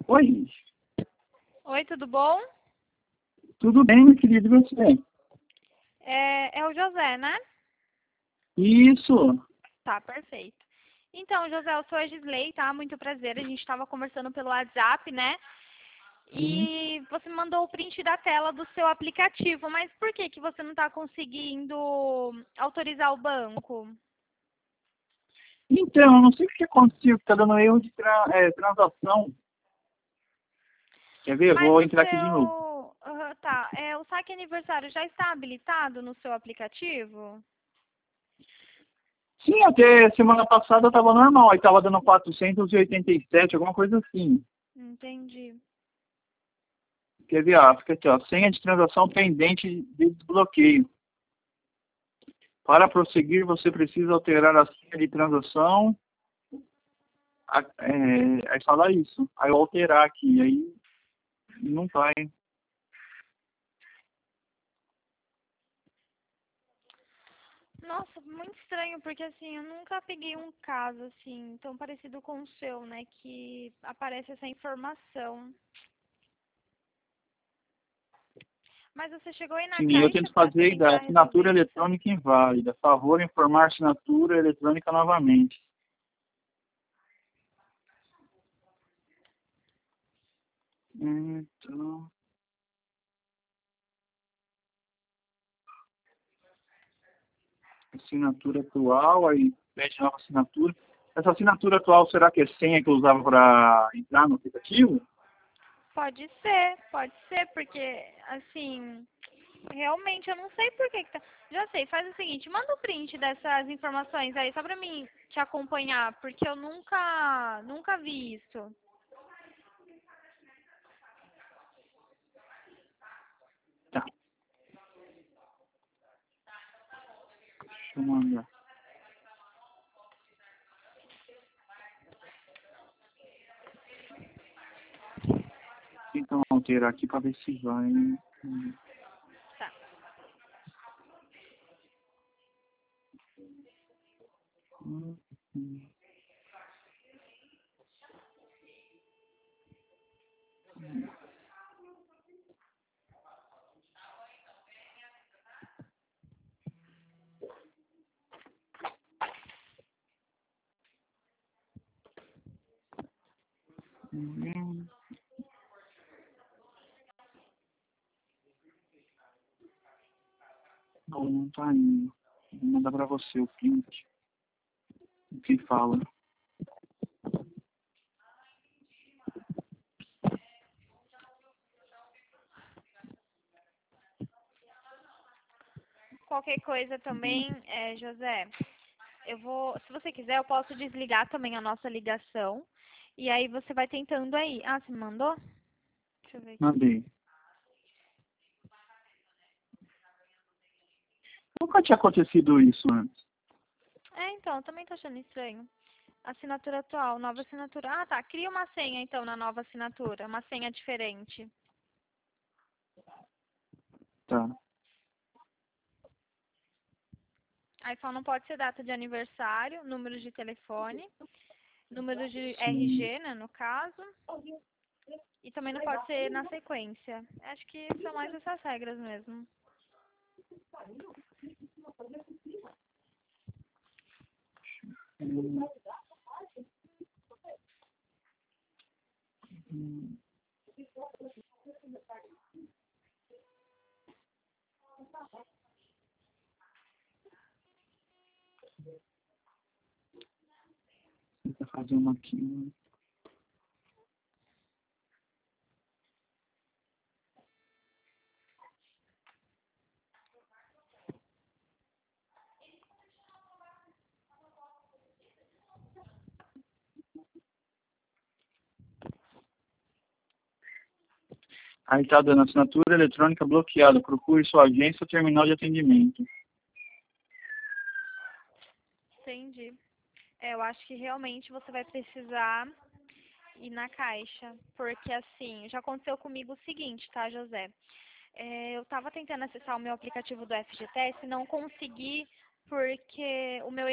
Oi, Oi, tudo bom? tudo bem, meu querido, e você? É o José, né? Isso. Tá, perfeito. Então, José, eu sou a Gisley, tá? Muito prazer. A gente estava conversando pelo WhatsApp, né? Sim. E você me mandou o print da tela do seu aplicativo, mas por que que você não está conseguindo autorizar o banco? Então, não sei o que aconteceu, que tá dando erro de transação. Quer ver? Mas Vou o entrar aqui de novo. seu... tá, o saque aniversário já está habilitado no seu aplicativo? Sim, até semana passada tava normal, aí tava dando 487, alguma coisa assim. Entendi. Quer ver? Ó, fica aqui, ó, senha de transação pendente de desbloqueio. Para prosseguir, você precisa alterar a senha de transação. Aí fala isso. Aí eu alterar aqui, aí não vai. Nossa, muito estranho, porque assim, eu nunca peguei um caso assim, tão parecido com o seu, né, que aparece essa informação. Mas você chegou aí na Sim, eu caixa tento para fazer da tentar resolver assinatura isso? eletrônica inválida. Favor informar assinatura eletrônica novamente. Então, assinatura atual, aí pede nova assinatura. Essa assinatura atual, será que é senha que eu usava para entrar no aplicativo? Pode ser, porque assim, realmente eu não sei por que que tá. Já sei, faz o seguinte, manda o print dessas informações aí, só pra mim te acompanhar, porque eu nunca vi isso. Tá, deixa eu mandar. Então, alterar aqui para ver se vai. Tá. Hum, hum, hum. Não tá indo. Vou mandar para você o print. O que fala. Qualquer coisa também, José, se você quiser, eu posso desligar também a nossa ligação. E aí você vai tentando aí. Ah, você me mandou? Deixa eu ver aqui. Mandei. Nunca tinha acontecido isso antes. Então, eu também tô achando estranho. Assinatura atual, nova assinatura. Ah, tá. Cria uma senha então na nova assinatura, uma senha diferente. Tá. Aí só não pode ser data de aniversário, número de telefone, número de Sim. RG, né, no caso. E também não pode ser na sequência. Acho que são mais essas regras mesmo. Hum, hum. Tenta fazer uma aqui. Aí tá dando assinatura eletrônica bloqueada. Procure sua agência ou terminal de atendimento. Entendi. Eu acho que realmente você vai precisar ir na caixa. Porque assim, já aconteceu comigo o seguinte, tá, José? Eu estava tentando acessar o meu aplicativo do FGTS e não consegui porque o meu